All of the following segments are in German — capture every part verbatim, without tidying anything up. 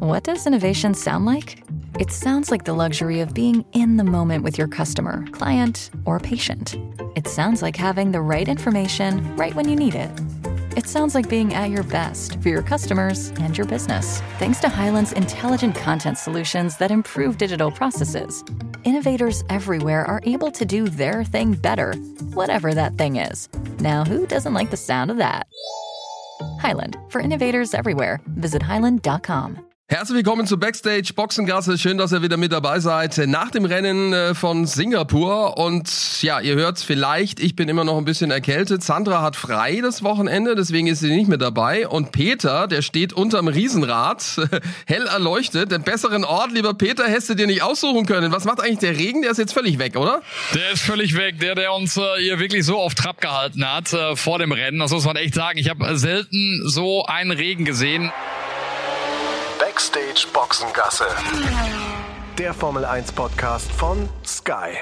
What does innovation sound like? It sounds like the luxury of being in the moment with your customer, client, or patient. It sounds like having the right information right when you need it. It sounds like being at your best for your customers and your business. Thanks to Hyland's intelligent content solutions that improve digital processes, innovators everywhere are able to do their thing better, whatever that thing is. Now, who doesn't like the sound of that? Hyland, for innovators everywhere. Visit hyland dot com. Herzlich willkommen zu Backstage Boxengasse. Schön, dass ihr wieder mit dabei seid nach dem Rennen von Singapur. Und ja, ihr hört's vielleicht, ich bin immer noch ein bisschen erkältet. Sandra hat frei das Wochenende, deswegen ist sie nicht mit dabei. Und Peter, der steht unterm Riesenrad, hell erleuchtet. Den besseren Ort, lieber Peter, hättest du dir nicht aussuchen können. Was macht eigentlich der Regen? Der ist jetzt völlig weg, oder? Der ist völlig weg. Der, der uns äh, hier wirklich so auf Trab gehalten hat äh, vor dem Rennen. Das muss man echt sagen. Ich habe selten so einen Regen gesehen. Backstage Boxengasse. Der Formel eins Podcast von Sky.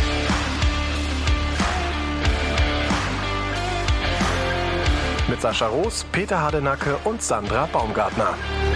Mit Sascha Roos, Peter Hardenacke und Sandra Baumgartner.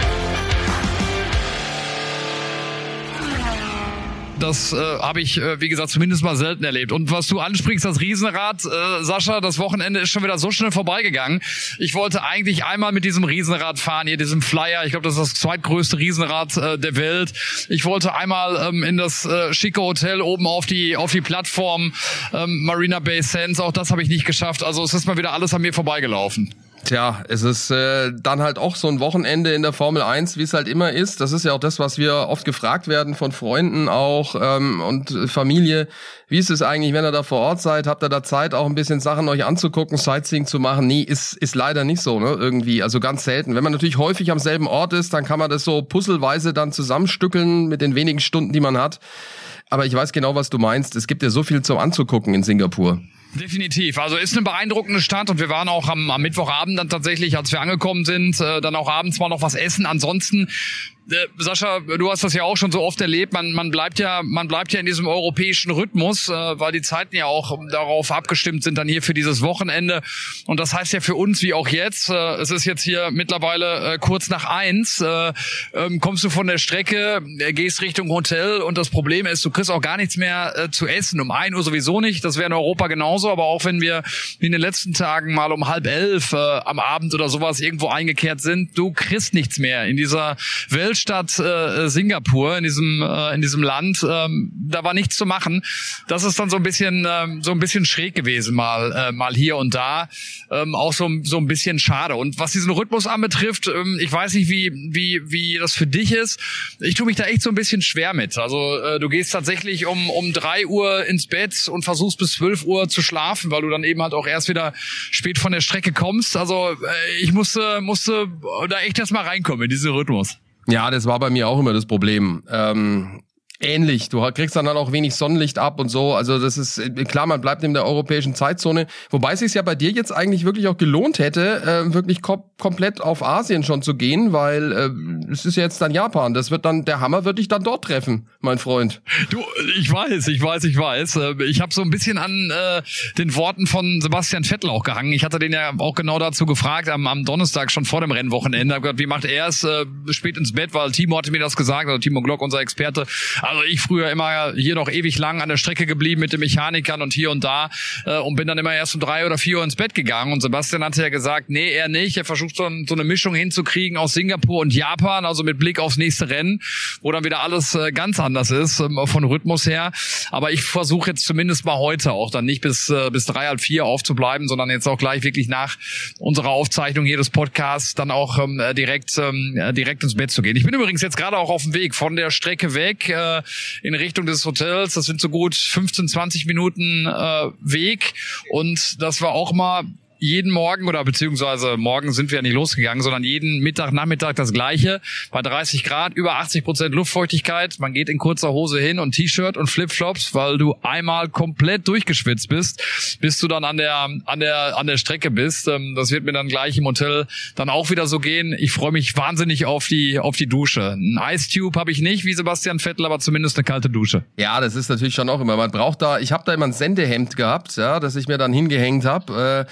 Das äh, habe ich, äh, wie gesagt, zumindest mal selten erlebt. Und was du ansprichst, das Riesenrad, äh, Sascha, das Wochenende ist schon wieder so schnell vorbeigegangen. Ich wollte eigentlich einmal mit diesem Riesenrad fahren, hier diesem Flyer. Ich glaube, das ist das zweitgrößte Riesenrad äh, der Welt. Ich wollte einmal ähm, in das äh, schicke Hotel oben auf die auf die Plattform ähm, Marina Bay Sands. Auch das habe ich nicht geschafft. Also es ist mal wieder alles an mir vorbeigelaufen. Tja, es ist äh, dann halt auch so ein Wochenende in der Formel eins, wie es halt immer ist. Das ist ja auch das, was wir oft gefragt werden von Freunden auch ähm, und Familie. Wie ist es eigentlich, wenn ihr da vor Ort seid? Habt ihr da Zeit, auch ein bisschen Sachen euch anzugucken, Sightseeing zu machen? Nee, ist ist leider nicht so, ne? Irgendwie, also ganz selten. Wenn man natürlich häufig am selben Ort ist, dann kann man das so puzzleweise dann zusammenstückeln mit den wenigen Stunden, die man hat. Aber ich weiß genau, was du meinst. Es gibt ja so viel zum Anzugucken in Singapur. Definitiv. Also ist eine beeindruckende Stadt und wir waren auch am, am Mittwochabend dann tatsächlich, als wir angekommen sind, äh, dann auch abends mal noch was essen. Ansonsten Äh, Sascha, du hast das ja auch schon so oft erlebt, man man bleibt ja man bleibt ja in diesem europäischen Rhythmus, äh, weil die Zeiten ja auch darauf abgestimmt sind dann hier für dieses Wochenende und das heißt ja für uns wie auch jetzt, äh, es ist jetzt hier mittlerweile äh, kurz nach eins, äh, ähm, kommst du von der Strecke, äh, gehst Richtung Hotel und das Problem ist, du kriegst auch gar nichts mehr äh, zu essen, um ein Uhr sowieso nicht, das wäre in Europa genauso, aber auch wenn wir wie in den letzten Tagen mal um halb elf äh, am Abend oder sowas irgendwo eingekehrt sind, du kriegst nichts mehr in dieser Welt Stadt äh, Singapur in diesem äh, in diesem Land, ähm, da war nichts zu machen. Das ist dann so ein bisschen äh, so ein bisschen schräg gewesen mal äh, mal hier und da, ähm, auch so so ein bisschen schade. Und was diesen Rhythmus anbetrifft, ähm, ich weiß nicht wie wie wie das für dich ist. Ich tue mich da echt so ein bisschen schwer mit. Also äh, du gehst tatsächlich um um drei Uhr ins Bett und versuchst bis zwölf Uhr zu schlafen, weil du dann eben halt auch erst wieder spät von der Strecke kommst. Also äh, ich musste musste da echt erst mal reinkommen in diesen Rhythmus. Ja, das war bei mir auch immer das Problem. Ähm, ähnlich. Du kriegst dann halt auch wenig Sonnenlicht ab und so. Also das ist klar, man bleibt in der europäischen Zeitzone. Wobei es sich ja bei dir jetzt eigentlich wirklich auch gelohnt hätte, äh, wirklich kom- komplett auf Asien schon zu gehen, weil äh, es ist ja jetzt dann Japan. Das wird dann, der Hammer wird dich dann dort treffen, mein Freund. Du, ich weiß, ich weiß, ich weiß. Ich habe so ein bisschen an äh, den Worten von Sebastian Vettel auch gehangen. Ich hatte den ja auch genau dazu gefragt am, am Donnerstag schon vor dem Rennwochenende. Hab gesagt, wie macht er es äh, spät ins Bett, weil Timo hatte mir das gesagt, also Timo Glock, unser Experte. Also ich früher immer hier noch ewig lang an der Strecke geblieben mit den Mechanikern und hier und da äh, und bin dann immer erst um drei oder vier Uhr ins Bett gegangen. Und Sebastian hatte ja gesagt, nee, er nicht. Er versucht so, so eine Mischung hinzukriegen aus Singapur und Japan, also mit Blick aufs nächste Rennen, wo dann wieder alles äh, ganz anders ist, ähm, von Rhythmus her. Aber ich versuche jetzt zumindest mal heute auch dann nicht bis äh, bis drei, halb vier aufzubleiben, sondern jetzt auch gleich wirklich nach unserer Aufzeichnung hier des Podcasts dann auch ähm, direkt ähm, direkt ins Bett zu gehen. Ich bin übrigens jetzt gerade auch auf dem Weg von der Strecke weg, äh, in Richtung des Hotels. Das sind so gut fünfzehn, zwanzig Minuten äh, Weg und das war auch mal jeden Morgen oder beziehungsweise morgen sind wir ja nicht losgegangen, sondern jeden Mittag, Nachmittag das Gleiche. Bei dreißig Grad, über achtzig Prozent Luftfeuchtigkeit. Man geht in kurzer Hose hin und T-Shirt und Flipflops, weil du einmal komplett durchgeschwitzt bist, bis du dann an der an der an der Strecke bist. Das wird mir dann gleich im Hotel dann auch wieder so gehen. Ich freue mich wahnsinnig auf die auf die Dusche. Ein Ice Tube habe ich nicht, wie Sebastian Vettel, aber zumindest eine kalte Dusche. Ja, das ist natürlich schon auch immer. Man braucht da, ich habe da immer ein Sendehemd gehabt, ja, das ich mir dann hingehängt habe. Äh,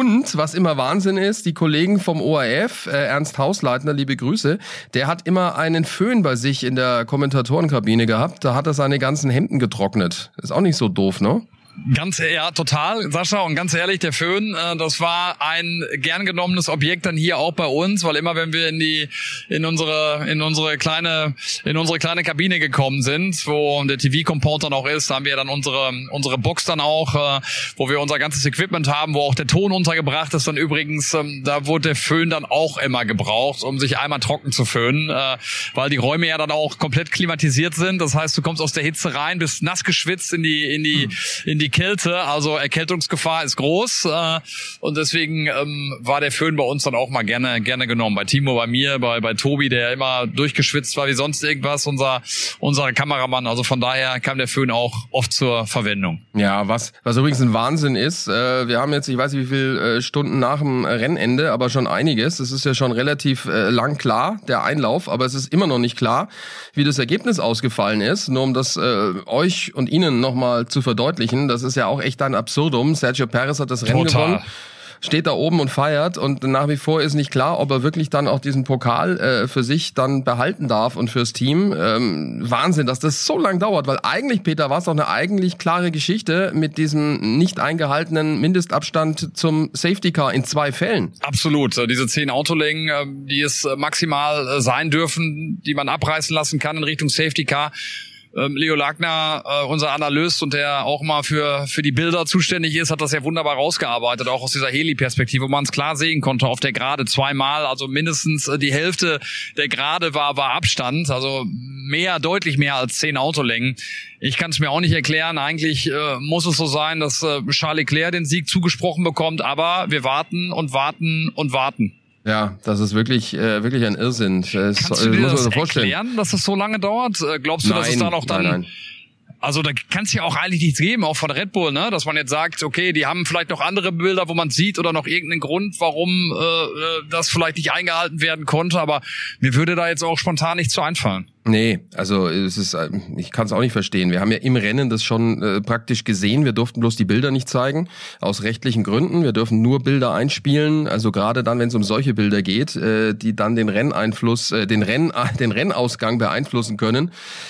Und was immer Wahnsinn ist, die Kollegen vom O R F, äh, Ernst Hausleitner, liebe Grüße, der hat immer einen Föhn bei sich in der Kommentatorenkabine gehabt. Da hat er seine ganzen Hemden getrocknet. Ist auch nicht so doof, ne? Ganz, ja, total, Sascha, und ganz ehrlich, der Föhn, äh, das war ein gern genommenes Objekt dann hier auch bei uns, weil immer wenn wir in die, in unsere, in unsere kleine, in unsere kleine Kabine gekommen sind, wo der T V-Compound dann auch ist, da haben wir dann unsere, unsere Box dann auch, äh, wo wir unser ganzes Equipment haben, wo auch der Ton untergebracht ist dann übrigens, ähm, da wurde der Föhn dann auch immer gebraucht, um sich einmal trocken zu föhnen, äh, weil die Räume ja dann auch komplett klimatisiert sind, das heißt, du kommst aus der Hitze rein, bist nass geschwitzt in die, in die, in die Kälte, also Erkältungsgefahr ist groß äh, und deswegen ähm, war der Föhn bei uns dann auch mal gerne gerne genommen. Bei Timo, bei mir, bei bei Tobi, der immer durchgeschwitzt war wie sonst irgendwas, unser unser Kameramann. Also von daher kam der Föhn auch oft zur Verwendung. Ja, was was übrigens ein Wahnsinn ist, äh, wir haben jetzt, ich weiß nicht wie viele äh, Stunden nach dem Rennende, aber schon einiges. Es ist ja schon relativ äh, lang klar, der Einlauf, aber es ist immer noch nicht klar, wie das Ergebnis ausgefallen ist. Nur um das äh, euch und Ihnen nochmal zu verdeutlichen, das ist ja auch echt ein Absurdum. Sergio Perez hat das Rennen Total. gewonnen, steht da oben und feiert und nach wie vor ist nicht klar, ob er wirklich dann auch diesen Pokal äh, für sich dann behalten darf und fürs Team. Ähm, Wahnsinn, dass das so lang dauert, weil eigentlich, Peter, war es doch eine eigentlich klare Geschichte mit diesem nicht eingehaltenen Mindestabstand zum Safety Car in zwei Fällen. Absolut. Diese zehn Autolängen, die es maximal sein dürfen, die man abreißen lassen kann in Richtung Safety Car. Leo Lagner, äh, unser Analyst und der auch mal für für die Bilder zuständig ist, hat das ja wunderbar rausgearbeitet, auch aus dieser Heli-Perspektive, wo man es klar sehen konnte auf der Gerade zweimal, also mindestens die Hälfte der Gerade war war Abstand, also mehr, deutlich mehr als zehn Autolängen. Ich kann es mir auch nicht erklären, eigentlich äh, muss es so sein, dass äh, Charles Leclerc den Sieg zugesprochen bekommt, aber wir warten und warten und warten. Ja, das ist wirklich äh, wirklich ein Irrsinn. Das, Kannst du dir muss man das sich vorstellen. erklären, dass das so lange dauert? Glaubst du, Nein, dass es da noch dann... Nein, nein. Also da kann es ja auch eigentlich nichts geben, auch von Red Bull, ne, dass man jetzt sagt, okay, die haben vielleicht noch andere Bilder, wo man sieht oder noch irgendeinen Grund, warum äh, das vielleicht nicht eingehalten werden konnte, aber mir würde da jetzt auch spontan nichts zu einfallen. Nee, also es ist, ich kann es auch nicht verstehen. Wir haben ja im Rennen das schon äh, praktisch gesehen. Wir durften bloß die Bilder nicht zeigen, aus rechtlichen Gründen. Wir dürfen nur Bilder einspielen, also gerade dann, wenn es um solche Bilder geht, äh, die dann den Renneinfluss, äh, den Renn, den Rennausgang beeinflussen können.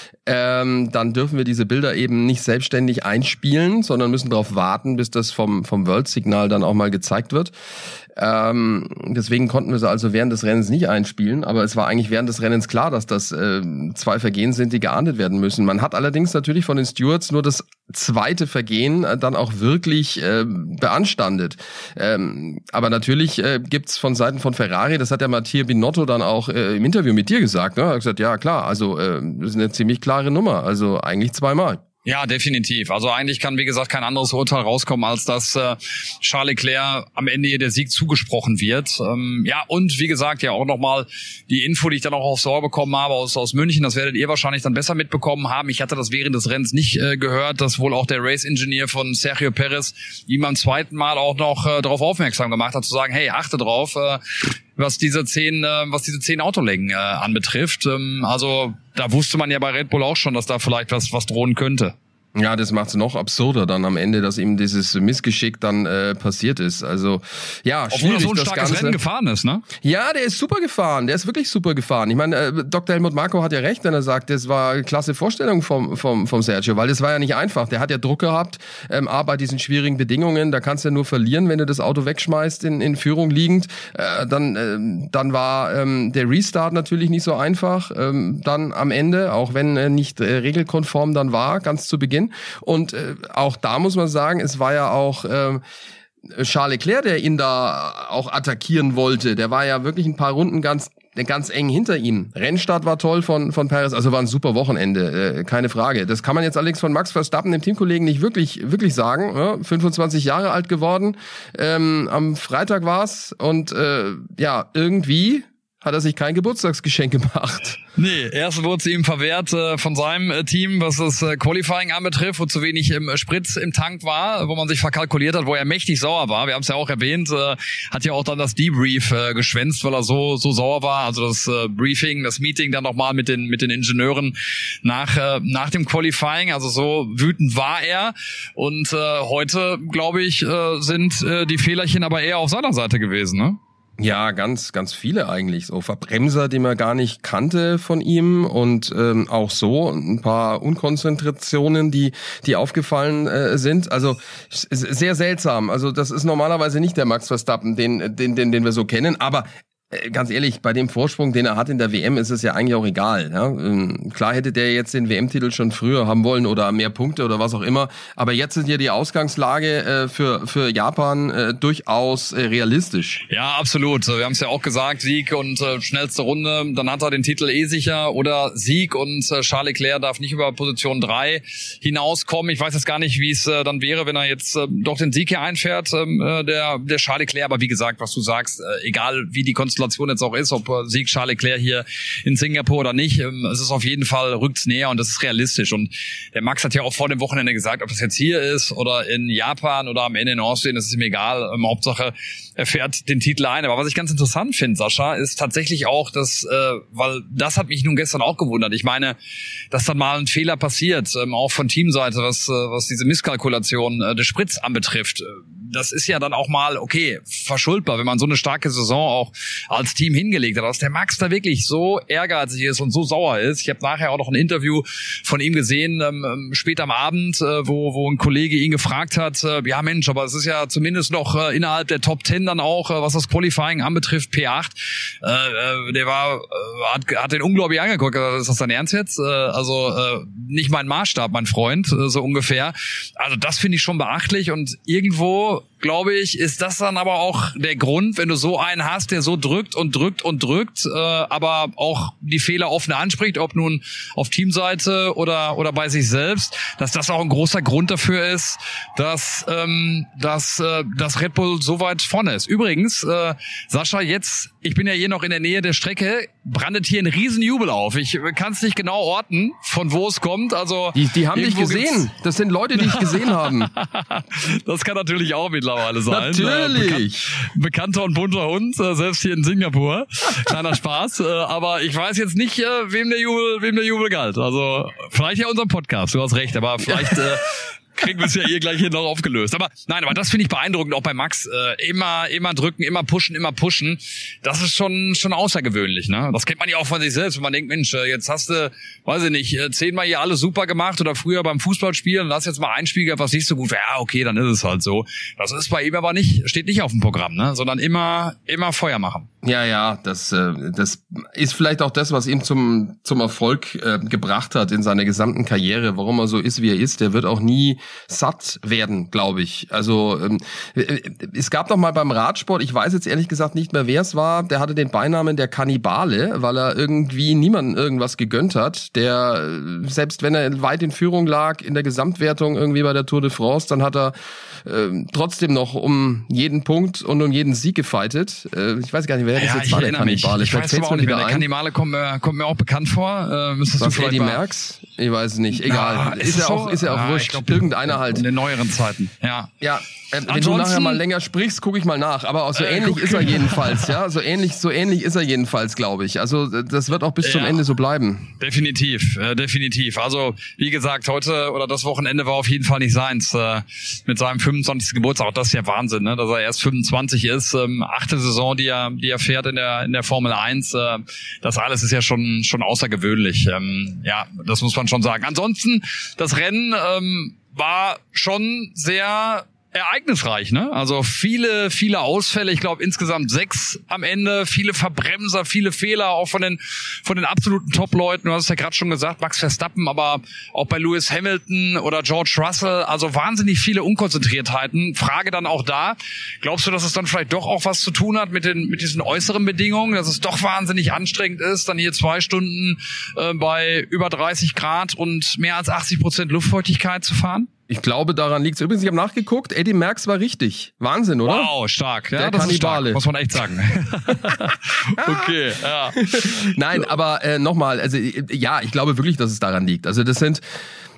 Ähm, dann dürfen wir diese Bilder eben nicht selbstständig einspielen, sondern müssen darauf warten, bis das vom vom World-Signal dann auch mal gezeigt wird. Ähm, deswegen konnten wir sie also während des Rennens nicht einspielen, aber es war eigentlich während des Rennens klar, dass das äh, zwei Vergehen sind, die geahndet werden müssen. Man hat allerdings natürlich von den Stewards nur das zweite Vergehen äh, dann auch wirklich äh, beanstandet. Ähm, aber natürlich äh, gibt's von Seiten von Ferrari, das hat der Mattia Binotto dann auch äh, im Interview mit dir gesagt, ne? Er hat gesagt, ja klar, also äh, das ist eine ziemlich klare Nummer, also eigentlich zweimal. Ja, definitiv. Also eigentlich kann, wie gesagt, kein anderes Urteil rauskommen, als dass äh, Charles Leclerc am Ende hier der Sieg zugesprochen wird. Ähm, ja, und wie gesagt, ja auch nochmal die Info, die ich dann auch aufs Ohr bekommen habe aus, aus München, das werdet ihr wahrscheinlich dann besser mitbekommen haben. Ich hatte das während des Rennens nicht äh, gehört, dass wohl auch der Race-Engineer von Sergio Perez ihm beim zweiten Mal auch noch äh, darauf aufmerksam gemacht hat, zu sagen, hey, achte drauf, äh, was diese zehn, äh, was diese zehn Autolängen äh, anbetrifft. Ähm, also da wusste man ja bei Red Bull auch schon, dass da vielleicht was was drohen könnte. Ja, das macht's noch absurder dann am Ende, dass ihm dieses Missgeschick dann äh, passiert ist. Also ja, obwohl er so ein das starkes Ganze. Rennen gefahren ist, ne? Ja, der ist super gefahren. Der ist wirklich super gefahren. Ich meine, äh, Doktor Helmut Marko hat ja recht, wenn er sagt, das war eine klasse Vorstellung vom vom vom Sergio, weil das war ja nicht einfach. Der hat ja Druck gehabt, ähm, aber bei diesen schwierigen Bedingungen, da kannst du ja nur verlieren, wenn du das Auto wegschmeißt in in Führung liegend. Äh, dann äh, dann war ähm, der Restart natürlich nicht so einfach. Ähm, dann am Ende, auch wenn er nicht äh, regelkonform dann war, ganz zu Beginn. Und äh, auch da muss man sagen, es war ja auch äh, Charles Leclerc, der ihn da auch attackieren wollte. Der war ja wirklich ein paar Runden ganz ganz eng hinter ihm. Rennstart war toll von von Perez, also war ein super Wochenende, äh, keine Frage. Das kann man jetzt allerdings von Max Verstappen, dem Teamkollegen, nicht wirklich wirklich sagen. Ja, fünfundzwanzig Jahre alt geworden, ähm, am Freitag war's und äh, ja, irgendwie hat er sich kein Geburtstagsgeschenk gemacht. Nee, erst wurde es ihm verwehrt äh, von seinem äh, Team, was das äh, Qualifying anbetrifft, wo zu wenig im äh, Sprit im Tank war, wo man sich verkalkuliert hat, wo er mächtig sauer war. Wir haben es ja auch erwähnt, äh, hat ja auch dann das Debrief äh, geschwänzt, weil er so so sauer war. Also das äh, Briefing, das Meeting dann nochmal mit den mit den Ingenieuren nach äh, nach dem Qualifying. Also so wütend war er. Und äh, heute, glaube ich, äh, sind äh, die Fehlerchen aber eher auf seiner Seite gewesen, ne? Ja, ganz, ganz viele eigentlich. So Verbremser, die man gar nicht kannte von ihm und ähm, auch so ein paar Unkonzentrationen, die die aufgefallen äh, sind. Also sehr seltsam. Also das ist normalerweise nicht der Max Verstappen, den den den, den wir so kennen. Aber ganz ehrlich, bei dem Vorsprung, den er hat in der W M, ist es ja eigentlich auch egal. Ja? Klar hätte der jetzt den W M-Titel schon früher haben wollen oder mehr Punkte oder was auch immer. Aber jetzt ist ja die Ausgangslage äh, für für Japan äh, durchaus äh, realistisch. Ja, absolut. Wir haben es ja auch gesagt, Sieg und äh, schnellste Runde. Dann hat er den Titel eh sicher. Oder Sieg und äh, Charles Leclerc darf nicht über Position drei hinauskommen. Ich weiß jetzt gar nicht, wie es äh, dann wäre, wenn er jetzt äh, doch den Sieg hier einfährt, äh, der der Charles Leclerc. Aber wie gesagt, was du sagst, äh, egal wie die Konstellation jetzt auch ist, ob Sieg Charles Leclerc hier in Singapur oder nicht, es ist auf jeden Fall, rückt's näher und das ist realistisch. Und der Max hat ja auch vor dem Wochenende gesagt, ob das jetzt hier ist oder in Japan oder am Ende in Austin, das ist ihm egal. Hauptsache, er fährt den Titel ein. Aber was ich ganz interessant finde, Sascha, ist tatsächlich auch, dass, äh, weil das hat mich nun gestern auch gewundert. Ich meine, dass dann mal ein Fehler passiert, ähm, auch von Teamseite, was, äh, was diese Misskalkulation äh, des Sprits anbetrifft. Das ist ja dann auch mal, okay, verschuldbar, wenn man so eine starke Saison auch als Team hingelegt hat, dass der Max da wirklich so ehrgeizig ist und so sauer ist. Ich habe nachher auch noch ein Interview von ihm gesehen, ähm, spät am Abend, äh, wo wo ein Kollege ihn gefragt hat, äh, ja Mensch, aber es ist ja zumindest noch äh, innerhalb der Top Ten dann auch, äh, was das Qualifying anbetrifft, P acht. Äh, äh, der war, äh, hat, hat den unglaublich angeguckt. Ist das dein Ernst jetzt? Äh, also äh, nicht mein Maßstab, mein Freund, äh, so ungefähr. Also das finde ich schon beachtlich und irgendwo, glaube ich, ist das dann aber auch der Grund, wenn du so einen hast, der so drückt und drückt und drückt, äh, aber auch die Fehler offen anspricht, ob nun auf Teamseite oder oder bei sich selbst, dass das auch ein großer Grund dafür ist, dass ähm, dass äh, dass Red Bull so weit vorne ist. Übrigens, äh, Sascha, jetzt, ich bin ja hier noch in der Nähe der Strecke, brandet hier ein Riesenjubel auf. Ich kann es nicht genau orten, von wo es kommt. Also die, die haben dich gesehen. Das sind Leute, die dich gesehen haben. Das kann natürlich auch mittlerweile sein. Natürlich. Bekan- bekannter und bunter Hund, äh, selbst hier in Singapur. Kleiner Spaß. Äh, aber ich weiß jetzt nicht, äh, wem der Jubel, wem der Jubel galt. Also vielleicht ja unserem Podcast. Du hast recht, aber vielleicht äh, kriegen wir es ja hier gleich hier noch aufgelöst. Aber nein, aber das finde ich beeindruckend, auch bei Max. Äh, immer, immer drücken, immer pushen, immer pushen. Das ist schon schon außergewöhnlich, ne? Das kennt man ja auch von sich selbst, wenn man denkt, Mensch, jetzt hast du, weiß ich nicht, zehnmal hier alles super gemacht oder früher beim Fußballspielen und hast jetzt mal ein Spiel gehabt, was nicht so gut wäre. Ja, okay, dann ist es halt so. Das ist bei ihm aber nicht, steht nicht auf dem Programm, ne? Sondern immer, immer Feuer machen. Ja, ja, das, äh, das ist vielleicht auch das, was ihn zum zum Erfolg äh, gebracht hat in seiner gesamten Karriere, warum er so ist, wie er ist. Der wird auch nie satt werden, glaube ich. Also ähm, es gab doch mal beim Radsport, ich weiß jetzt ehrlich gesagt nicht mehr, wer es war, der hatte den Beinamen der Kannibale, weil er irgendwie niemandem irgendwas gegönnt hat. Der, selbst wenn er weit in Führung lag in der Gesamtwertung irgendwie bei der Tour de France, dann hat er äh, trotzdem noch um jeden Punkt und um jeden Sieg gefeitet. Äh, ich weiß gar nicht, wer das ja, jetzt war, der Kannibale. Ich weiß aber auch nicht mehr. Der Kannibale kommt mir, kommt mir auch bekannt vor. Äh, müsstest was, du vielleicht Eddie mal... Merckx? Ich weiß es nicht. Egal. Na, ist, ist, ja so? auch, ist ja auch ah, wurscht. Glaub, Irgendeiner halt. In den neueren Zeiten. Ja. Ja. Äh, wenn du nachher mal länger sprichst, gucke ich mal nach. Aber auch so äh, ähnlich ist er jedenfalls, ja. So ähnlich, so ähnlich ist er jedenfalls, glaube ich. Also das wird auch bis ja. zum Ende so bleiben. Definitiv, äh, definitiv. Also wie gesagt, heute oder das Wochenende war auf jeden Fall nicht seins. Äh, mit seinem fünfundzwanzigsten Geburtstag, auch das ist ja Wahnsinn, ne? Dass er erst fünfundzwanzig ist. Ähm, achte Saison, die er, die er fährt in der in der Formel eins. Äh, das alles ist ja schon schon außergewöhnlich. Ähm, ja, das muss man schon sagen. Ansonsten das Rennen ähm, war schon sehr ereignisreich, ne? Also viele, viele Ausfälle. Ich glaube insgesamt sechs am Ende. Viele Verbremser, viele Fehler auch von den von den absoluten Top-Leuten. Du hast es ja gerade schon gesagt, Max Verstappen, aber auch bei Lewis Hamilton oder George Russell. Also wahnsinnig viele Unkonzentriertheiten. Frage dann auch da: Glaubst du, dass es dann vielleicht doch auch was zu tun hat mit den mit diesen äußeren Bedingungen, dass es doch wahnsinnig anstrengend ist, dann hier zwei Stunden äh, bei über dreißig Grad und mehr als achtzig Prozent Luftfeuchtigkeit zu fahren? Ich glaube, daran liegt es. Übrigens, ich habe nachgeguckt, Eddie Merckx war richtig. Wahnsinn, oder? Wow, stark. Ja, Der das Kannibale. ist stark, muss man echt sagen. Okay, ja. Nein, aber äh, nochmal, also ja, ich glaube wirklich, dass es daran liegt. Also das sind...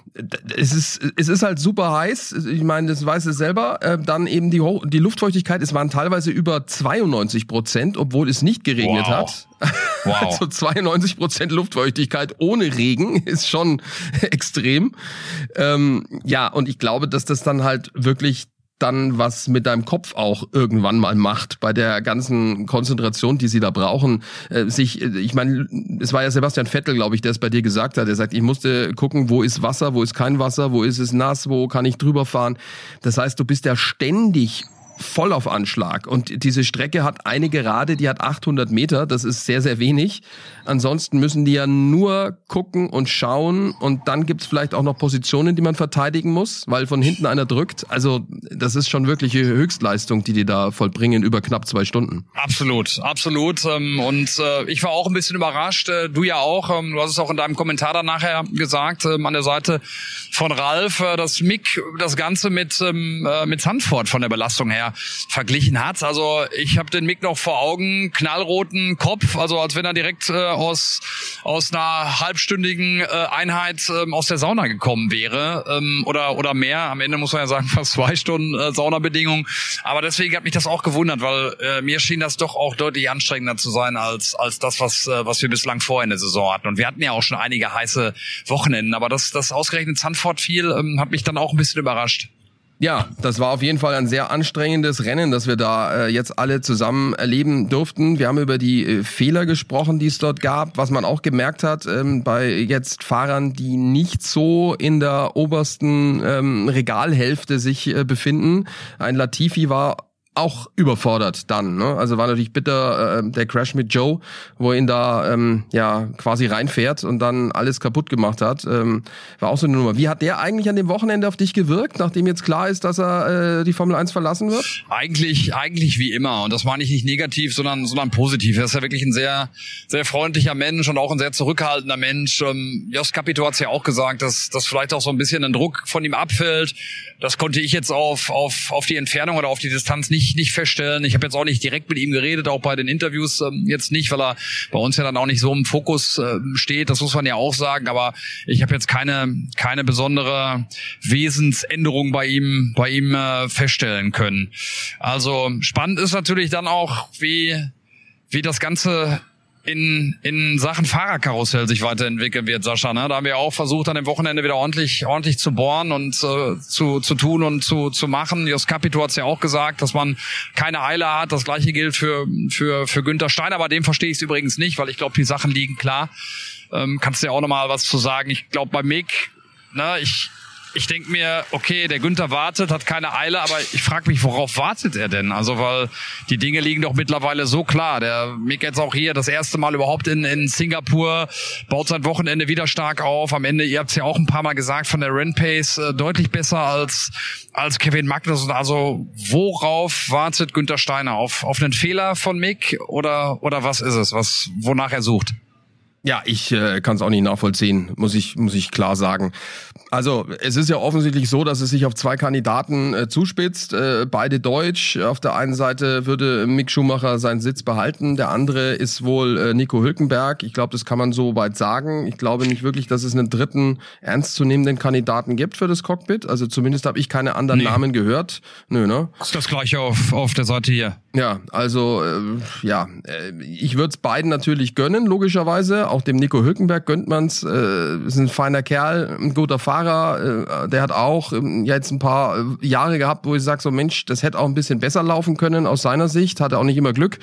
Es ist, es ist halt super heiß. Ich meine, das weiß es selber. Äh, dann eben die, Ho- die Luftfeuchtigkeit. Es waren teilweise über zweiundneunzig Prozent, obwohl es nicht geregnet Wow. hat. Wow. Also zweiundneunzig Prozent Luftfeuchtigkeit ohne Regen ist schon extrem. Ähm, ja, und ich glaube, dass das dann halt wirklich dann was mit deinem Kopf auch irgendwann mal macht, bei der ganzen Konzentration, die sie da brauchen. Äh, sich, ich meine, es war ja Sebastian Vettel, glaube ich, der es bei dir gesagt hat. Er sagt, ich musste gucken, wo ist Wasser, wo ist kein Wasser, wo ist es nass, wo kann ich drüber fahren. Das heißt, du bist ja ständig voll auf Anschlag. Und diese Strecke hat eine Gerade, die hat achthundert Meter. Das ist sehr, sehr wenig. Ansonsten müssen die ja nur gucken und schauen. Und dann gibt's vielleicht auch noch Positionen, die man verteidigen muss, weil von hinten einer drückt. Also das ist schon wirklich eine Höchstleistung, die die da vollbringen über knapp zwei Stunden. Absolut, absolut. Und ich war auch ein bisschen überrascht. Du ja auch. Du hast es auch in deinem Kommentar dann nachher gesagt, an der Seite von Ralf, dass Mick das Ganze mit, mit Zandvoort von der Belastung her verglichen hat. Also ich habe den Mick noch vor Augen, knallroten Kopf, also als wenn er direkt äh, aus aus einer halbstündigen äh, Einheit ähm, aus der Sauna gekommen wäre ähm, oder oder mehr. Am Ende muss man ja sagen, fast zwei Stunden äh, Saunabedingungen. Aber deswegen hat mich das auch gewundert, weil äh, mir schien das doch auch deutlich anstrengender zu sein als als das, was äh, was wir bislang vorher in der Saison hatten. Und wir hatten ja auch schon einige heiße Wochenenden. Aber das das ausgerechnet Zandvoort fiel, ähm, hat mich dann auch ein bisschen überrascht. Ja, das war auf jeden Fall ein sehr anstrengendes Rennen, das wir da äh, jetzt alle zusammen erleben durften. Wir haben über die äh, Fehler gesprochen, die es dort gab, was man auch gemerkt hat ähm, bei jetzt Fahrern, die nicht so in der obersten ähm, Regalhälfte sich äh, befinden. Ein Latifi war auch überfordert dann, ne? Also war natürlich bitter äh, der Crash mit Joe, wo er ihn da ähm, ja quasi reinfährt und dann alles kaputt gemacht hat. Ähm, war auch so eine Nummer. Wie hat der eigentlich an dem Wochenende auf dich gewirkt, nachdem jetzt klar ist, dass er äh, die Formel eins verlassen wird? Eigentlich, eigentlich wie immer. Und das meine ich nicht negativ, sondern, sondern positiv. Er ist ja wirklich ein sehr, sehr freundlicher Mensch und auch ein sehr zurückhaltender Mensch. Ähm, Jos Capito hat es ja auch gesagt, dass, dass vielleicht auch so ein bisschen ein Druck von ihm abfällt. Das konnte ich jetzt auf, auf, auf die Entfernung oder auf die Distanz nicht, nicht feststellen. Ich habe jetzt auch nicht direkt mit ihm geredet, auch bei den Interviews ähm, jetzt nicht, weil er bei uns ja dann auch nicht so im Fokus äh, steht. Das muss man ja auch sagen. Aber ich habe jetzt keine, keine besondere Wesensänderung bei ihm, bei ihm äh, feststellen können. Also spannend ist natürlich dann auch, wie, wie das Ganze in in Sachen Fahrerkarussell sich weiterentwickeln wird, Sascha. Ne? Da haben wir auch versucht, an dem Wochenende wieder ordentlich ordentlich zu bohren und äh, zu zu tun und zu zu machen. Jos Capito hat es ja auch gesagt, dass man keine Eile hat. Das Gleiche gilt für für für Günther Steiner. Bei dem verstehe ich es übrigens nicht, weil ich glaube, die Sachen liegen klar. Ähm, kannst du ja auch nochmal was zu sagen. Ich glaube, bei Mick, ne, ich Ich denke mir, okay, der Günther wartet, hat keine Eile, aber ich frage mich, worauf wartet er denn? Also, weil die Dinge liegen doch mittlerweile so klar. Der Mick jetzt auch hier das erste Mal überhaupt in, in Singapur, baut sein Wochenende wieder stark auf. Am Ende, ihr habt es ja auch ein paar Mal gesagt, von der Rennpace äh, deutlich besser als als Kevin Magnussen. Also, worauf wartet Günther Steiner? Auf auf einen Fehler von Mick oder oder was ist es, was wonach er sucht? Ja, ich äh, kann es auch nicht nachvollziehen, muss ich muss ich klar sagen. Also es ist ja offensichtlich so, dass es sich auf zwei Kandidaten äh, zuspitzt, äh, beide deutsch. Auf der einen Seite würde Mick Schumacher seinen Sitz behalten, der andere ist wohl äh, Nico Hülkenberg. Ich glaube, das kann man so weit sagen. Ich glaube nicht wirklich, dass es einen dritten ernstzunehmenden Kandidaten gibt für das Cockpit. Also zumindest habe ich keine anderen nee. Namen gehört. Nö, ne? Das ist das Gleiche auf auf der Seite hier. Ja, also äh, ja, äh, ich würde es beiden natürlich gönnen, logischerweise. Auch dem Nico Hülkenberg gönnt man's. Äh, ist ein feiner Kerl, ein guter Fahrer. Äh, der hat auch äh, jetzt ein paar äh, Jahre gehabt, wo ich sage, so Mensch, das hätte auch ein bisschen besser laufen können aus seiner Sicht. Hatte auch nicht immer Glück.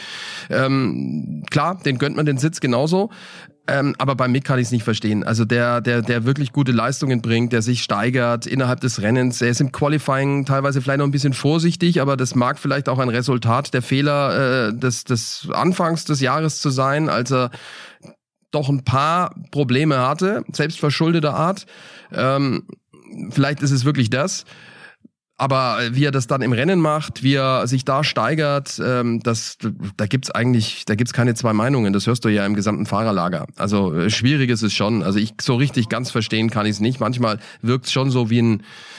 Ähm, klar, den gönnt man den Sitz genauso. Ähm, aber bei Mick kann ich es nicht verstehen. Also der, der, der wirklich gute Leistungen bringt, der sich steigert innerhalb des Rennens. Er ist im Qualifying teilweise vielleicht noch ein bisschen vorsichtig, aber das mag vielleicht auch ein Resultat der Fehler äh, des, des Anfangs des Jahres zu sein, als er doch ein paar Probleme hatte, selbstverschuldeter Art. Ähm, vielleicht ist es wirklich das. Aber wie er das dann im Rennen macht, wie er sich da steigert, ähm, das, da gibt's eigentlich, da gibt's keine zwei Meinungen. Das hörst du ja im gesamten Fahrerlager. Also schwierig ist es schon. Also ich so richtig ganz verstehen kann ich es nicht. Manchmal wirkt's schon so wie ein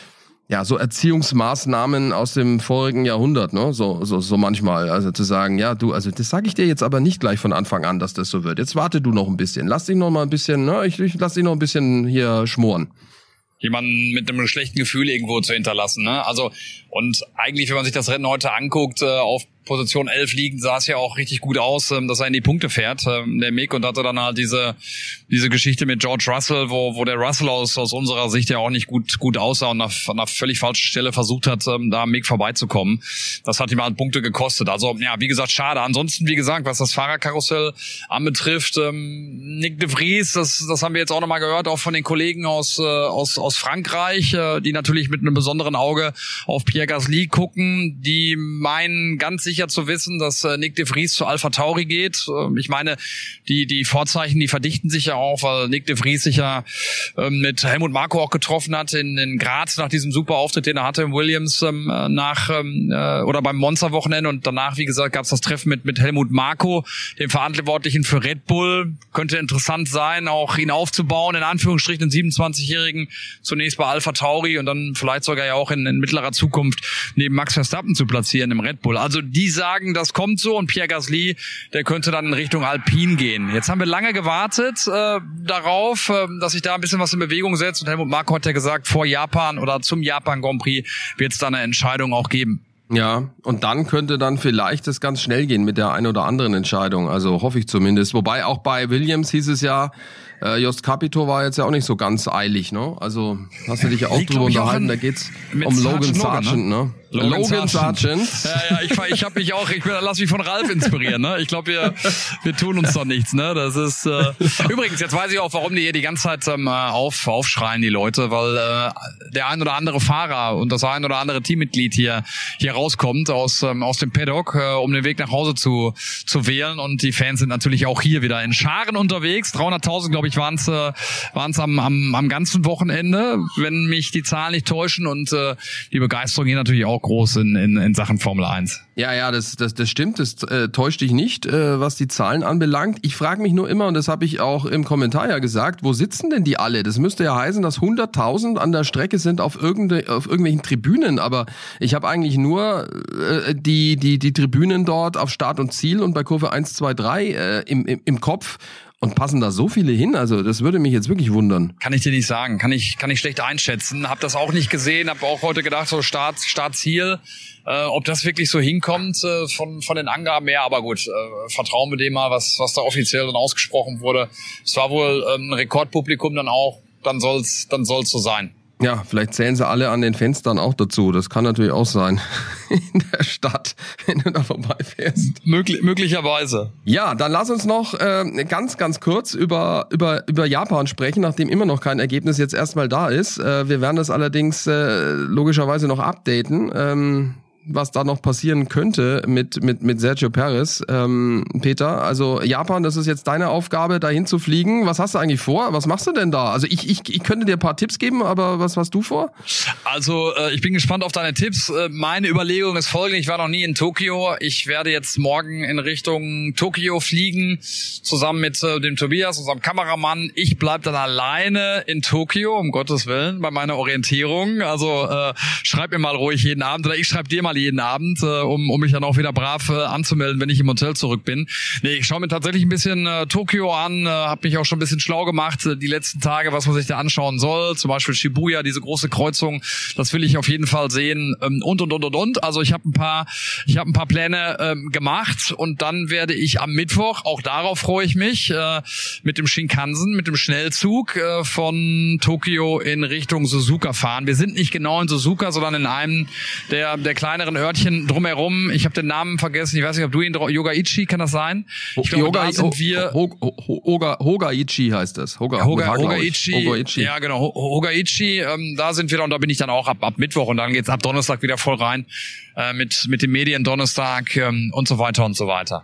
ja, so Erziehungsmaßnahmen aus dem vorigen Jahrhundert, ne? So, so, so manchmal. Also zu sagen, ja, du, also das sage ich dir jetzt aber nicht gleich von Anfang an, dass das so wird. Jetzt warte du noch ein bisschen. Lass dich noch mal ein bisschen, ne? Ich, ich lass dich noch ein bisschen hier schmoren. Jemanden mit einem schlechten Gefühl irgendwo zu hinterlassen, ne? Also, und eigentlich, wenn man sich das Rennen heute anguckt, äh, auf Position elf liegend, sah es ja auch richtig gut aus, ähm, dass er in die Punkte fährt, ähm, der Mick, und hatte dann halt diese diese Geschichte mit George Russell, wo wo der Russell aus aus unserer Sicht ja auch nicht gut gut aussah und auf einer völlig falschen Stelle versucht hat, ähm, da am Mick vorbeizukommen. Das hat ihm halt Punkte gekostet. Also, ja, wie gesagt, schade. Ansonsten, wie gesagt, was das Fahrerkarussell anbetrifft, ähm, Nick de Vries, das das haben wir jetzt auch nochmal gehört, auch von den Kollegen aus äh, aus aus Frankreich, äh, die natürlich mit einem besonderen Auge auf Pierre Gasly gucken, die meinen ganz sicher zu wissen, dass äh, Nick de Vries zu AlphaTauri geht. Äh, ich meine, die die Vorzeichen, die verdichten sich ja auch, weil Nick de Vries sich ja äh, mit Helmut Marko auch getroffen hat in, in Graz nach diesem super Auftritt, den er hatte im Williams ähm, nach ähm, äh, oder beim Monster-Wochenende, und danach, wie gesagt, gab es das Treffen mit mit Helmut Marko, dem Verantwortlichen für Red Bull. Könnte interessant sein, auch ihn aufzubauen, in Anführungsstrichen, den siebenundzwanzigjährigen, zunächst bei AlphaTauri und dann vielleicht sogar ja auch in, in mittlerer Zukunft neben Max Verstappen zu platzieren im Red Bull. Also die sagen, das kommt so, und Pierre Gasly, der könnte dann in Richtung Alpine gehen. Jetzt haben wir lange gewartet äh, darauf, äh, dass sich da ein bisschen was in Bewegung setzt, und Helmut Marko hat ja gesagt, vor Japan oder zum Japan Grand Prix wird es da eine Entscheidung auch geben. Ja, und dann könnte dann vielleicht das ganz schnell gehen mit der ein oder anderen Entscheidung, also hoffe ich zumindest. Wobei auch bei Williams hieß es ja, äh, Jost Capito war jetzt ja auch nicht so ganz eilig, ne? Also hast du dich ja auch Liegt, drüber unterhalten, in, da geht's um Logan Sargent, ne? Logan, Logan Sargent. Ja, ja, ich, ich habe mich auch, ich bin, lass mich von Ralf inspirieren, ne? Ich glaube, wir wir tun uns doch nichts, ne? Das ist äh, übrigens, jetzt weiß ich auch, warum die hier die ganze Zeit ähm, auf aufschreien, die Leute, weil äh, der ein oder andere Fahrer und das ein oder andere Teammitglied hier hier rauskommt aus ähm, aus dem Paddock, äh, um den Weg nach Hause zu zu wählen, und die Fans sind natürlich auch hier wieder in Scharen unterwegs. dreihunderttausend, glaube ich, waren es äh, waren es am, am am ganzen Wochenende, wenn mich die Zahlen nicht täuschen, und äh, die Begeisterung hier natürlich auch groß in, in, in Sachen Formel eins. Ja, ja, das, das, das stimmt, das äh, täuscht dich nicht, äh, was die Zahlen anbelangt. Ich frage mich nur immer, und das habe ich auch im Kommentar ja gesagt, wo sitzen denn die alle? Das müsste ja heißen, dass hunderttausend an der Strecke sind auf, irgende, auf irgendwelchen Tribünen, aber ich habe eigentlich nur äh, die, die, die Tribünen dort auf Start und Ziel und bei Kurve eins, zwei, drei äh, im, im, im Kopf. Und passen da so viele hin? Also das würde mich jetzt wirklich wundern. Kann ich dir nicht sagen. Kann ich kann ich schlecht einschätzen. Hab das auch nicht gesehen. Hab auch heute gedacht, so Start, Startziel. Äh, ob das wirklich so hinkommt äh, von von den Angaben her. Aber gut, äh, vertrauen wir dem mal, was was da offiziell dann ausgesprochen wurde. Es war wohl äh, ein Rekordpublikum dann auch. Dann soll's dann soll's so sein. Ja, vielleicht zählen sie alle an den Fenstern auch dazu. Das kann natürlich auch sein in der Stadt, wenn du da vorbeifährst. Möglich, möglicherweise. Ja, dann lass uns noch äh, ganz, ganz kurz über über über Japan sprechen, nachdem immer noch kein Ergebnis jetzt erstmal da ist. Äh, wir werden das allerdings äh, logischerweise noch updaten. Ähm, was da noch passieren könnte mit mit mit Sergio Perez. Ähm, Peter, also Japan, das ist jetzt deine Aufgabe, dahin zu fliegen. Was hast du eigentlich vor? Was machst du denn da? Also ich ich ich könnte dir ein paar Tipps geben, aber was hast du vor? Also äh, ich bin gespannt auf deine Tipps. Äh, meine Überlegung ist folgende: Ich war noch nie in Tokio. Ich werde jetzt morgen in Richtung Tokio fliegen, zusammen mit äh, dem Tobias, unserem Kameramann. Ich bleib dann alleine in Tokio, um Gottes Willen, bei meiner Orientierung. Also äh, schreib mir mal ruhig jeden Abend, oder ich schreib dir mal jeden Abend, äh, um, um mich dann auch wieder brav äh, anzumelden, wenn ich im Hotel zurück bin. Nee, ich schaue mir tatsächlich ein bisschen äh, Tokio an, äh, habe mich auch schon ein bisschen schlau gemacht äh, die letzten Tage, was man sich da anschauen soll. Zum Beispiel Shibuya, diese große Kreuzung, das will ich auf jeden Fall sehen, ähm, und, und, und, und, und. Also ich habe ein paar, ich habe ein paar Pläne ähm, gemacht, und dann werde ich am Mittwoch, auch darauf freue ich mich, äh, mit dem Shinkansen, mit dem Schnellzug äh, von Tokio in Richtung Suzuka fahren. Wir sind nicht genau in Suzuka, sondern in einem der, der kleineren Örtchen drumherum. Ich habe den Namen vergessen. Ich weiß nicht, ob du ihn... Yogaichi, kann das sein? Ich glaube, Yoga, da sind wir... Hoga, Hogaichi heißt das. Hoga, Hoga, Hogaichi. Hogaichi. Ja, genau. Hogaichi. Ähm, da sind wir, und da bin ich dann auch ab, ab Mittwoch, und dann geht's ab Donnerstag wieder voll rein äh, mit mit dem Medien-Donnerstag ähm, und so weiter und so weiter.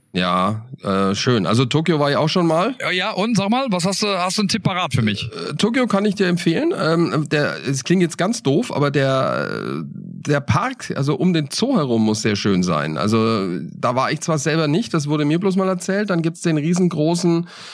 Ja, äh, schön. Also Tokio war ich auch schon mal. Ja, ja, und sag mal, was hast du, hast du einen Tipp parat für mich? Äh, Tokio kann ich dir empfehlen. Ähm, der, es klingt jetzt ganz doof, aber der, der Park, also um den Zoo herum, muss sehr schön sein. Also da war ich zwar selber nicht, das wurde mir bloß mal erzählt. Dann gibt's den riesengroßen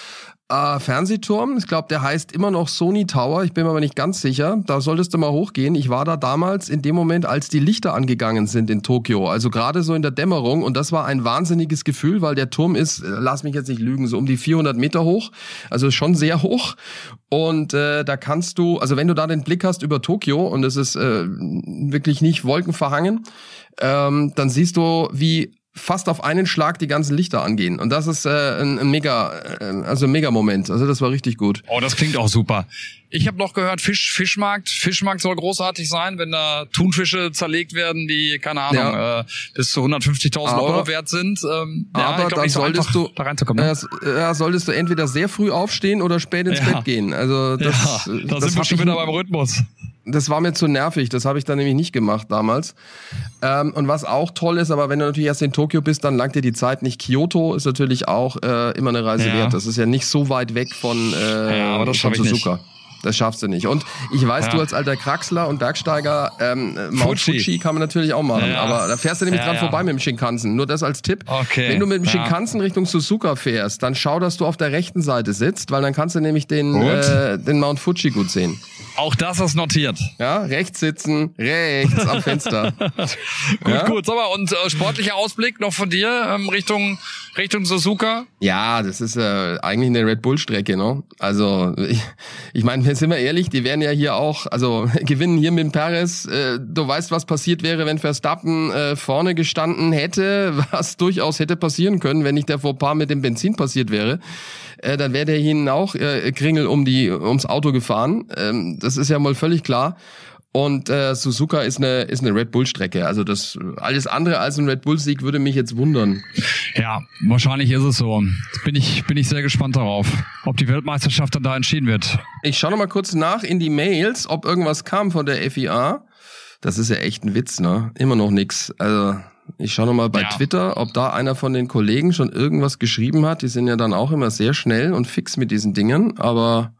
Äh, Fernsehturm, ich glaube, der heißt immer noch Sony Tower, ich bin mir aber nicht ganz sicher. Da solltest du mal hochgehen. Ich war da damals in dem Moment, als die Lichter angegangen sind in Tokio, also gerade so in der Dämmerung, und das war ein wahnsinniges Gefühl, weil der Turm ist, lass mich jetzt nicht lügen, so um die vierhundert Meter hoch, also schon sehr hoch, und äh, da kannst du, also wenn du da den Blick hast über Tokio und es ist äh, wirklich nicht wolkenverhangen, ähm, dann siehst du, wie fast auf einen Schlag die ganzen Lichter angehen. Und das ist äh, ein, ein mega, äh, also ein Mega-Moment. Also das war richtig gut. Oh, das klingt auch super. Ich habe noch gehört, Fisch, Fischmarkt. Fischmarkt soll großartig sein, wenn da Thunfische zerlegt werden, die, keine Ahnung, ja. äh, bis zu hundertfünfzigtausend Euro wert sind. Ähm, aber ja, ich glaub, dann so solltest du, da reinzukommen. Ne? Äh, ja, solltest du entweder sehr früh aufstehen oder spät ins ja. Bett gehen. Also das, ja, da das sind wir schon wieder beim Rhythmus. Das war mir zu nervig, das habe ich dann nämlich nicht gemacht damals. Ähm, und was auch toll ist, aber wenn du natürlich erst in Tokio bist, dann langt dir die Zeit nicht. Kyoto ist natürlich auch äh, immer eine Reise ja. wert. Das ist ja nicht so weit weg von, äh, ja, aber das von schaff ich Suzuka. Nicht. Das schaffst du nicht. Und ich weiß, ja. du als alter Kraxler und Bergsteiger, ähm, Mount Fuji. Fuji kann man natürlich auch machen. Ja. Aber da fährst du nämlich ja, dran ja. vorbei mit dem Shinkansen. Nur das als Tipp. Okay. Wenn du mit dem ja. Shinkansen Richtung Suzuka fährst, dann schau, dass du auf der rechten Seite sitzt, weil dann kannst du nämlich den, äh, den Mount Fuji gut sehen. Auch das ist notiert. Ja, rechts sitzen, rechts am Fenster. gut, ja? gut. Sag mal, und äh, sportlicher Ausblick noch von dir ähm, Richtung Richtung Suzuka? Ja, das ist äh, eigentlich eine Red Bull Strecke, ne? Also ich, ich meine, sind wir ehrlich, die werden ja hier auch, also gewinnen hier mit dem Perez. Äh, du weißt, was passiert wäre, wenn Verstappen äh, vorne gestanden hätte, was durchaus hätte passieren können, wenn nicht der Fauxpas mit dem Benzin passiert wäre. Äh, dann wäre der ihnen auch äh, Kringel um die ums Auto gefahren. Ähm, das ist ja mal völlig klar. Und äh, Suzuka ist eine ist eine Red Bull Strecke. Also das alles andere als ein Red Bull Sieg würde mich jetzt wundern. Ja, wahrscheinlich ist es so. Bin ich bin ich sehr gespannt darauf, ob die Weltmeisterschaft dann da entschieden wird. Ich schaue noch mal kurz nach in die Mails, ob irgendwas kam von der F I A. Das ist ja echt ein Witz, ne? Immer noch nix. Also ich schaue noch mal bei ja. Twitter, ob da einer von den Kollegen schon irgendwas geschrieben hat. Die sind ja dann auch immer sehr schnell und fix mit diesen Dingen, aber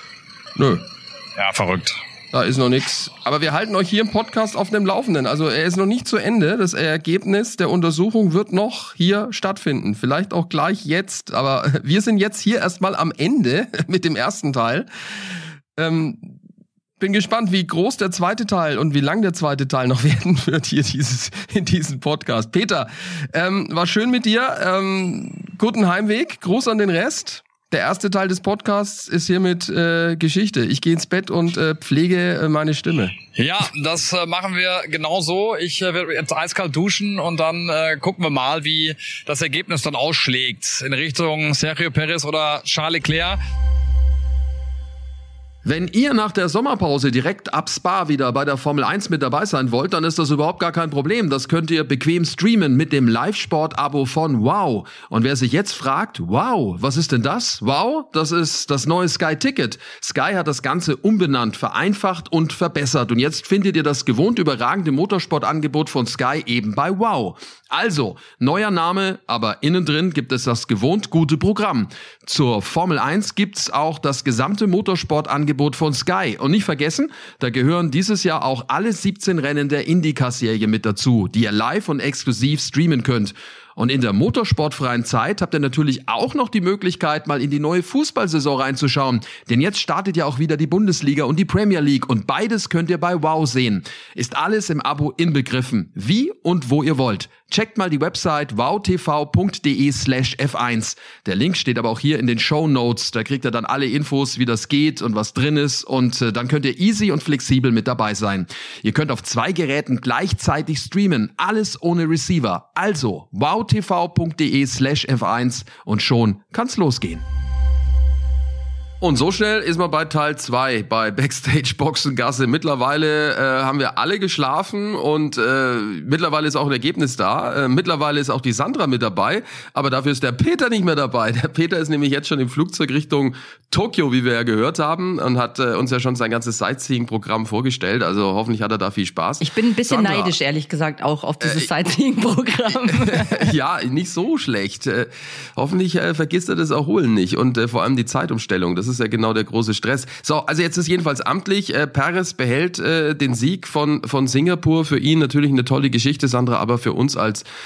nö. Ja, verrückt. Da ist noch nix. Aber wir halten euch hier im Podcast auf dem Laufenden. Also er ist noch nicht zu Ende. Das Ergebnis der Untersuchung wird noch hier stattfinden. Vielleicht auch gleich jetzt. Aber wir sind jetzt hier erstmal am Ende mit dem ersten Teil. Ähm, bin gespannt, wie groß der zweite Teil und wie lang der zweite Teil noch werden wird hier dieses in diesem Podcast. Peter, ähm, war schön mit dir. Ähm, guten Heimweg. Gruß an den Rest. Der erste Teil des Podcasts ist hiermit äh, Geschichte. Ich gehe ins Bett und äh, pflege äh, meine Stimme. Ja, das äh, machen wir genauso. Ich äh, werde jetzt eiskalt duschen und dann äh, gucken wir mal, wie das Ergebnis dann ausschlägt in Richtung Sergio Perez oder Charles Leclerc. Wenn ihr nach der Sommerpause direkt ab Spa wieder bei der Formel eins mit dabei sein wollt, dann ist das überhaupt gar kein Problem. Das könnt ihr bequem streamen mit dem Live-Sport-Abo von Wow. Und wer sich jetzt fragt, wow, was ist denn das? Wow, das ist das neue Sky-Ticket. Sky hat das Ganze umbenannt, vereinfacht und verbessert. Und jetzt findet ihr das gewohnt überragende Motorsportangebot von Sky eben bei Wow. Also, neuer Name, aber innen drin gibt es das gewohnt gute Programm. Zur Formel eins gibt's auch das gesamte Motorsportangebot von Sky. Und nicht vergessen, da gehören dieses Jahr auch alle siebzehn Rennen der IndyCar-Serie mit dazu, die ihr live und exklusiv streamen könnt. Und in der motorsportfreien Zeit habt ihr natürlich auch noch die Möglichkeit, mal in die neue Fußballsaison reinzuschauen. Denn jetzt startet ja auch wieder die Bundesliga und die Premier League und beides könnt ihr bei Wow sehen. Ist alles im Abo inbegriffen. Wie und wo ihr wollt. Checkt mal die Website wowtv.de slash F1. Der Link steht aber auch hier in den Shownotes. Da kriegt ihr dann alle Infos, wie das geht und was drin ist. Und äh, dann könnt ihr easy und flexibel mit dabei sein. Ihr könnt auf zwei Geräten gleichzeitig streamen. Alles ohne Receiver. Also wowtv.de slash F1 und schon kann's losgehen. Und so schnell ist man bei Teil zwei, bei Backstage Boxengasse. Mittlerweile äh, haben wir alle geschlafen und äh, mittlerweile ist auch ein Ergebnis da. Äh, mittlerweile ist auch die Sandra mit dabei, aber dafür ist der Peter nicht mehr dabei. Der Peter ist nämlich jetzt schon im Flugzeug Richtung Tokio, wie wir ja gehört haben, und hat äh, uns ja schon sein ganzes Sightseeing-Programm vorgestellt. Also hoffentlich hat er da viel Spaß. Ich bin ein bisschen Sandra, neidisch, ehrlich gesagt, auch auf dieses äh, Sightseeing-Programm. Ja, nicht so schlecht. Äh, hoffentlich äh, vergisst er das auch holen nicht und äh, vor allem die Zeitumstellung. Das ist ja genau der große Stress. So, also jetzt ist jedenfalls amtlich. Äh, Perez behält äh, den Sieg von von Singapur. Für ihn natürlich eine tolle Geschichte, Sandra, aber für uns als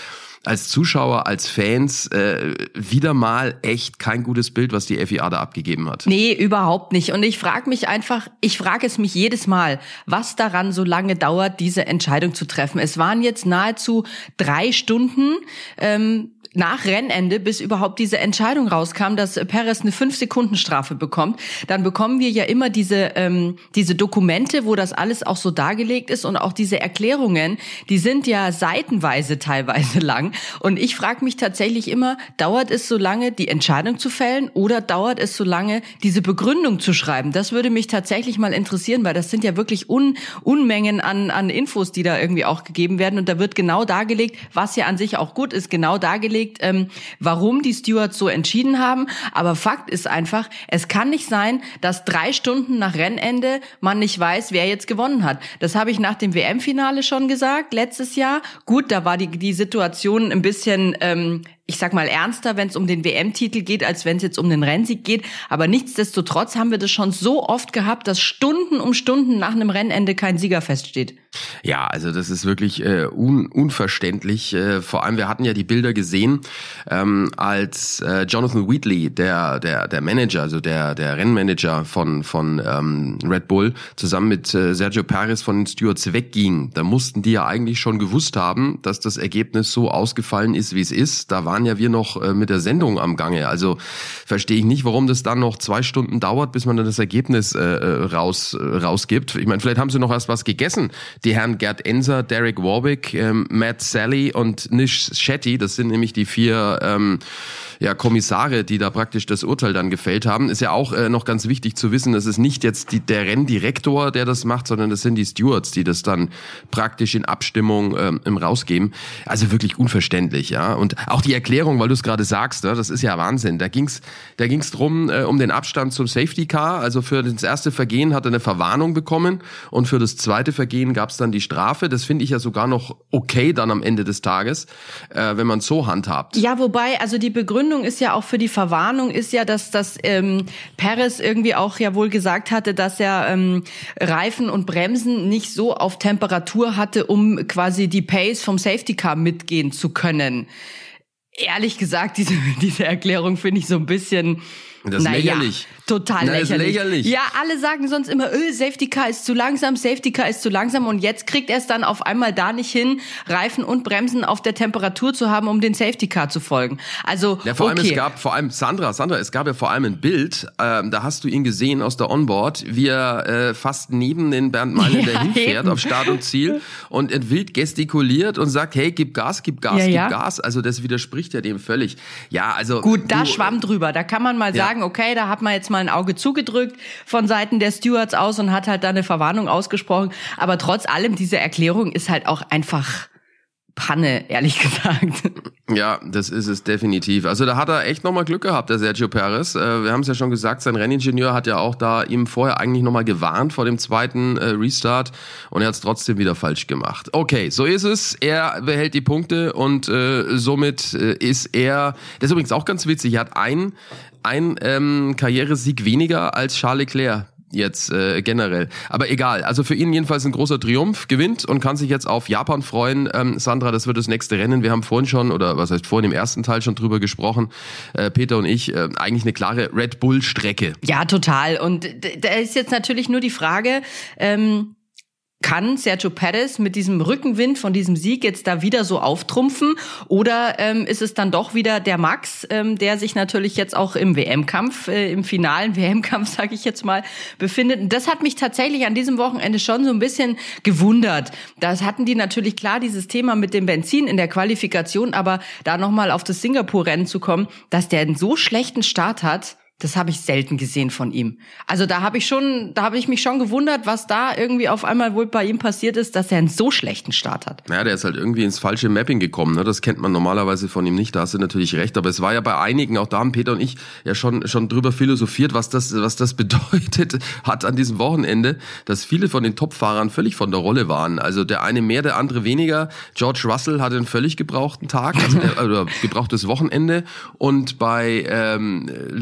als Zuschauer, als Fans äh, wieder mal echt kein gutes Bild, was die F I A da abgegeben hat. Nee, überhaupt nicht. Und ich frage mich einfach, ich frage es mich jedes Mal, was daran so lange dauert, diese Entscheidung zu treffen. Es waren jetzt nahezu drei Stunden ähm, nach Rennende, bis überhaupt diese Entscheidung rauskam, dass Perez eine fünf-Sekunden-Strafe bekommt. Dann bekommen wir ja immer diese ähm, diese Dokumente, wo das alles auch so dargelegt ist, und auch diese Erklärungen, die sind ja seitenweise teilweise lang. Und ich frage mich tatsächlich immer, dauert es so lange, die Entscheidung zu fällen, oder dauert es so lange, diese Begründung zu schreiben? Das würde mich tatsächlich mal interessieren, weil das sind ja wirklich Un- Unmengen an an Infos, die da irgendwie auch gegeben werden. Und da wird genau dargelegt, was ja an sich auch gut ist, genau dargelegt, Ähm, warum die Stewards so entschieden haben. Aber Fakt ist einfach, es kann nicht sein, dass drei Stunden nach Rennende man nicht weiß, wer jetzt gewonnen hat. Das habe ich nach dem W M-Finale schon gesagt, letztes Jahr. Gut, da war die, die Situation ein bisschen, ähm, ich sag mal, ernster, wenn es um den W M-Titel geht, als wenn es jetzt um den Rennsieg geht. Aber nichtsdestotrotz haben wir das schon so oft gehabt, dass Stunden um Stunden nach einem Rennende kein Sieger feststeht. Ja, also das ist wirklich äh, un- unverständlich. Äh, vor allem, wir hatten ja die Bilder gesehen, ähm, als äh, Jonathan Wheatley, der der der Manager, also der der Rennmanager von von ähm, Red Bull, zusammen mit äh, Sergio Perez von den Stewards wegging. Da mussten die ja eigentlich schon gewusst haben, dass das Ergebnis so ausgefallen ist, wie es ist. Da waren ja wir noch äh, mit der Sendung am Gange. Also verstehe ich nicht, warum das dann noch zwei Stunden dauert, bis man dann das Ergebnis äh, raus äh, rausgibt. Ich meine, vielleicht haben sie noch erst was gegessen. Die Herren Gerd Enser, Derek Warwick, ähm, Matt Sally und Nish Shetty, das sind nämlich die vier ähm, ja, Kommissare, die da praktisch das Urteil dann gefällt haben. Ist ja auch äh, noch ganz wichtig zu wissen, das ist nicht jetzt die, der Renndirektor, der das macht, sondern das sind die Stewards, die das dann praktisch in Abstimmung ähm, rausgeben. Also wirklich unverständlich, ja. Und auch die Erklärung, weil du es gerade sagst, ja, das ist ja Wahnsinn. Da ging's, da ging's drum äh, um den Abstand zum Safety Car. Also für das erste Vergehen hat er eine Verwarnung bekommen und für das zweite Vergehen gab es dann die Strafe. Das finde ich ja sogar noch okay dann am Ende des Tages, äh, wenn man so handhabt. Ja, wobei, also die Begründung ist ja auch für die Verwarnung, ist ja, dass das ähm, Perez irgendwie auch ja wohl gesagt hatte, dass er ähm, Reifen und Bremsen nicht so auf Temperatur hatte, um quasi die Pace vom Safety Car mitgehen zu können. Ehrlich gesagt, diese, diese Erklärung finde ich so ein bisschen... Das ist naja, lächerlich. Total Na, lächerlich. ist lächerlich. Ja, alle sagen sonst immer, öh, Safety Car ist zu langsam, Safety Car ist zu langsam, und jetzt kriegt er es dann auf einmal da nicht hin, Reifen und Bremsen auf der Temperatur zu haben, um den Safety Car zu folgen. Also, ja, vor okay. allem, es gab vor allem, Sandra, Sandra, es gab ja vor allem ein Bild, ähm, da hast du ihn gesehen aus der Onboard, wie er äh, fast neben den Bernd Mailänder Ja, hinfährt eben. auf Start und Ziel und wild gestikuliert und sagt, hey, gib Gas, gib Gas, Ja, gib ja. Gas. Also das widerspricht ja dem völlig. Ja, also Gut, da du, schwamm drüber. Da kann man mal Ja. sagen, okay, da hat man jetzt mal ein Auge zugedrückt von Seiten der Stewards aus und hat halt da eine Verwarnung ausgesprochen. Aber trotz allem, diese Erklärung ist halt auch einfach Panne, ehrlich gesagt. Ja, das ist es definitiv. Also da hat er echt nochmal Glück gehabt, der Sergio Perez. Äh, wir haben es ja schon gesagt, sein Renningenieur hat ja auch da ihm vorher eigentlich nochmal gewarnt vor dem zweiten äh, Restart und er hat es trotzdem wieder falsch gemacht. Okay, so ist es. Er behält die Punkte und äh, somit äh, ist er, das ist übrigens auch ganz witzig, er hat ein, ein ähm, Karrieresieg weniger als Charles Leclerc. Jetzt äh, generell. Aber egal, also für ihn jedenfalls ein großer Triumph, gewinnt und kann sich jetzt auf Japan freuen. Ähm, Sandra, das wird das nächste Rennen. Wir haben vorhin schon, oder was heißt vorhin im ersten Teil schon drüber gesprochen, äh, Peter und ich, äh, eigentlich eine klare Red Bull-Strecke. Ja, total. Und d- da ist jetzt natürlich nur die Frage, ähm, kann Sergio Perez mit diesem Rückenwind von diesem Sieg jetzt da wieder so auftrumpfen, oder ähm, ist es dann doch wieder der Max, ähm, der sich natürlich jetzt auch im W M-Kampf, äh, im finalen W M-Kampf, sage ich jetzt mal, befindet? Und das hat mich tatsächlich an diesem Wochenende schon so ein bisschen gewundert. Das hatten die natürlich klar, dieses Thema mit dem Benzin in der Qualifikation, aber da nochmal auf das Singapur-Rennen zu kommen, dass der einen so schlechten Start hat, das habe ich selten gesehen von ihm. Also da habe ich schon, da habe ich mich schon gewundert, was da irgendwie auf einmal wohl bei ihm passiert ist, dass er einen so schlechten Start hat. Ja, der ist halt irgendwie ins falsche Mapping gekommen, ne? Das kennt man normalerweise von ihm nicht, da hast du natürlich recht, aber es war ja bei einigen, auch da haben Peter und ich ja schon schon drüber philosophiert, was das was das bedeutet hat an diesem Wochenende, dass viele von den Top-Fahrern völlig von der Rolle waren. Also der eine mehr, der andere weniger. George Russell hatte einen völlig gebrauchten Tag, also der, oder gebrauchtes Wochenende, und bei ähm, Lewis Hamilton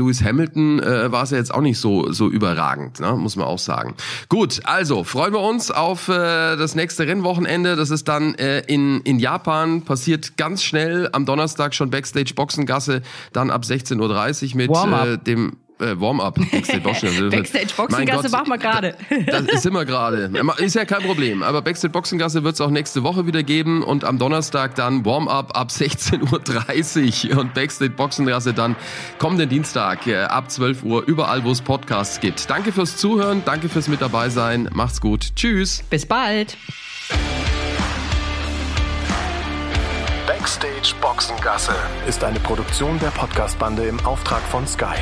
Hamilton äh, war es ja jetzt auch nicht so so überragend, ne? Muss man auch sagen. Gut, also freuen wir uns auf äh, das nächste Rennwochenende. Das ist dann äh, in in Japan, passiert ganz schnell am Donnerstag schon Backstage Boxengasse, dann ab sechzehn Uhr dreißig mit äh, dem Äh, Warm-up. Backstage Boxengasse. Backstage Boxengasse machen wir gerade. Das ist immer gerade. Ist ja kein Problem. Aber Backstage Boxengasse wird es auch nächste Woche wieder geben und am Donnerstag dann Warm-up ab sechzehn Uhr dreißig und Backstage Boxengasse dann kommenden Dienstag äh, ab zwölf Uhr überall, wo es Podcasts gibt. Danke fürs Zuhören, danke fürs mit dabei sein. Macht's gut. Tschüss. Bis bald. Backstage Boxengasse ist eine Produktion der Podcastbande im Auftrag von Sky.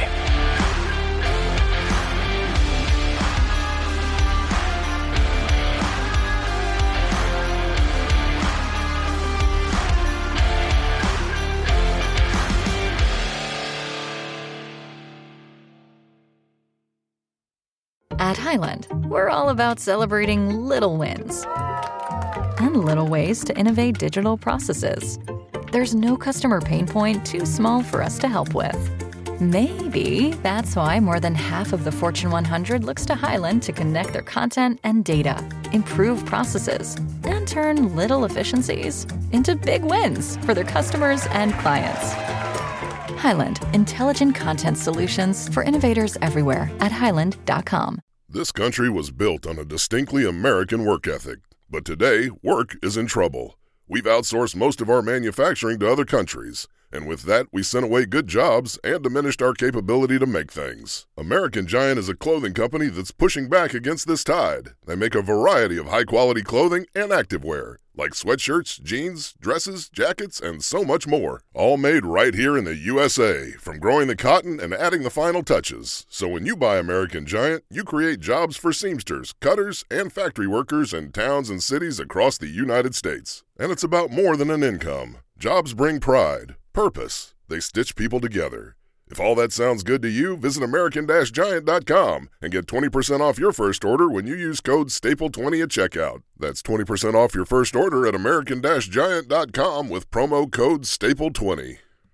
At Highland, we're all about celebrating little wins and little ways to innovate digital processes. There's no customer pain point too small for us to help with. Maybe that's why more than half of the Fortune one hundred looks to Highland to connect their content and data, improve processes, and turn little efficiencies into big wins for their customers and clients. Highland, intelligent content solutions for innovators everywhere at highland dot com. This country was built on a distinctly American work ethic. But today, work is in trouble. We've outsourced most of our manufacturing to other countries. And with that, we sent away good jobs and diminished our capability to make things. American Giant is a clothing company that's pushing back against this tide. They make a variety of high-quality clothing and activewear, like sweatshirts, jeans, dresses, jackets, and so much more. All made right here in the U S A, from growing the cotton and adding the final touches. So when you buy American Giant, you create jobs for seamsters, cutters, and factory workers in towns and cities across the United States. And it's about more than an income. Jobs bring pride, purpose. They stitch people together. If all that sounds good to you, visit American Giant dot com and get twenty percent off your first order when you use code staple twenty at checkout. That's twenty percent off your first order at American Giant dot com with promo code staple twenty.